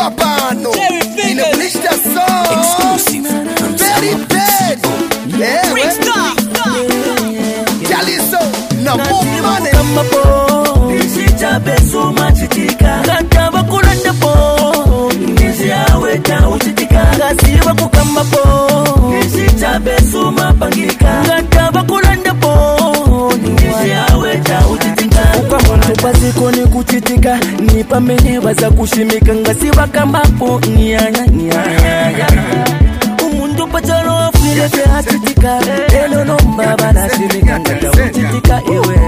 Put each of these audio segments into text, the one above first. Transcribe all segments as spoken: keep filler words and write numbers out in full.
Wapano in a blister song exclusive very bad yeah Jaliso na mumane Nisita beso machitika Kata wakulanda po Nisi awe ta uchitika Kasi wakukamba po Nisita beso mapangika Kata wakulanda po Nisi awe ta uchitika Kwa mwantu pasiko ni kuchitika Nipa menewa za kushimika Ngasi wakamba po Nyanya nyanya Umundu pacharo afile te achitika Elo nomba bana shimika Ngata uchitika iwe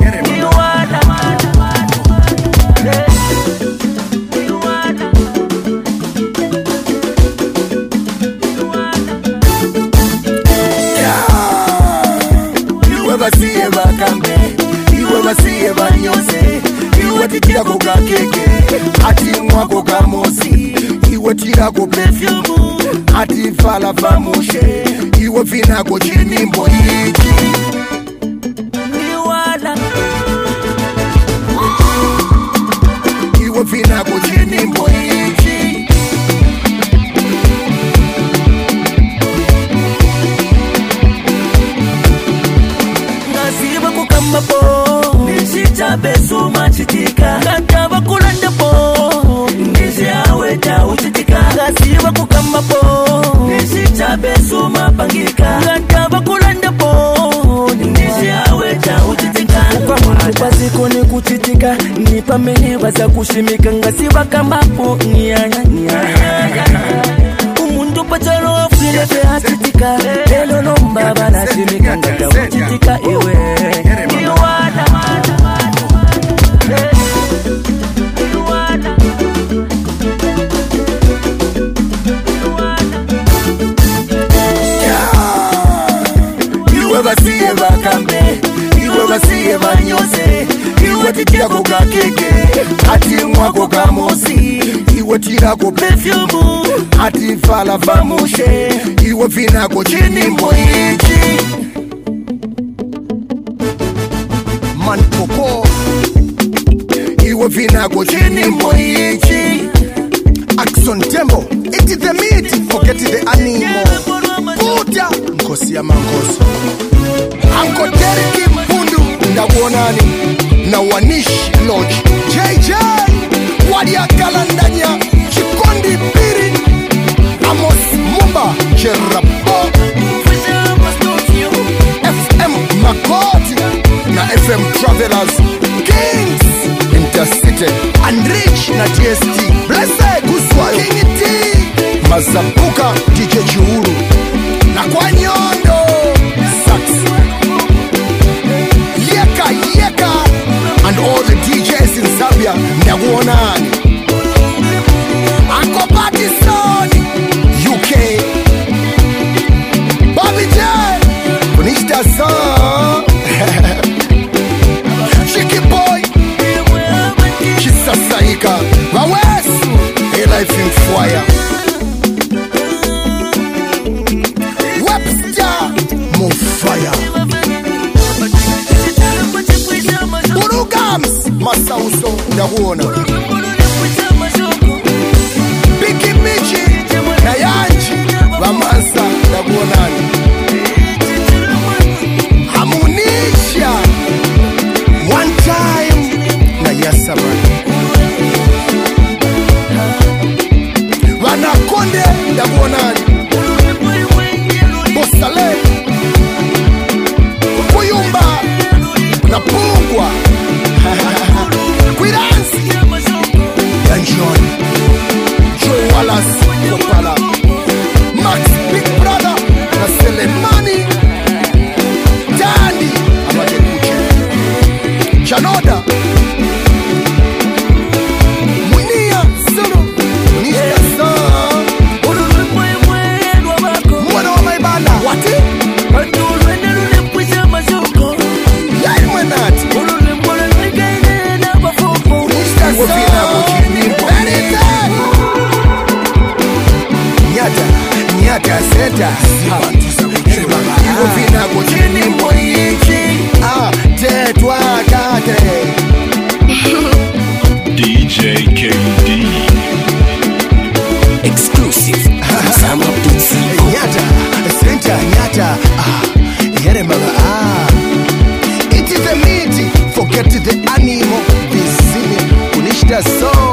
Iwe bakambe, iwe basiye banyose, iwe titira kuka keke, ati mwako kamosi, iwe tira ku perfume, ati fala famushe, iwe vina ko chinimbo hiki. Niwala Iwe vina ko chinimbo hiki. Mapo Nishita beso machitika Kata wakulanda po Nisi awe ta uchitika Kasi wakukamba po Nishita beso mapangika Kata wakulanda po Nisi awe ta uchitika Kwa mwantu pasiko ni kuchitika Nipa menewa za kushimika Ngasi wakamba po Nyanya nyanya Umundu pacharo afile te achitika Elo nomba bana shimika Ngata uchitika iwe Iwe basiye bakambe, iwe basiye banyose, iwe titira kuka keke, ati mwako kamosi, iwe tira ku perfume, ati fala famushe, iwe vina ko chinimbo hiki. Man popo, iwe vina ko chinimbo hiki. Action tempo, it is the meat, forget the animal. Puta, mkosi ya mangoso. Anko Deriki Mpundu, na Wonani, na Wanish Lodge. J J, Wadia Kalandanya, Chikondi Piri, Amos Mumba, Jerabo, F M Makoti, na F M Travelers, Kings, Intercity, and Rich na T S T. Blessed, Guswayo, King T, Mazabuka, D J Chihuru, na kwa nyondo Sax Yeka Yeka and all the D Js in Zambia Nyaguonani Uncle Patison U K Bobby J Bonista Son Chicky Boy Chisasaika Wawesu A Life in Fire Fire Burugams Masauso Ndaguona Biki Michi na Yanji Wamansa Ndaguonani Hamunisha One time na Yasaman Wanakonde Ndaguonani Bosale Napungwa Kwiransi Danjon Joe Wallace Kopala Max Big Brother na Selemani Dani Amadekuche Janoda Munia Sulu Munia Sa Mwana wa Maibala Wati Nyata seta Iwo vina kuchini mboichi Ah, tetwa kate D J K D Mimo Visimi Unishta So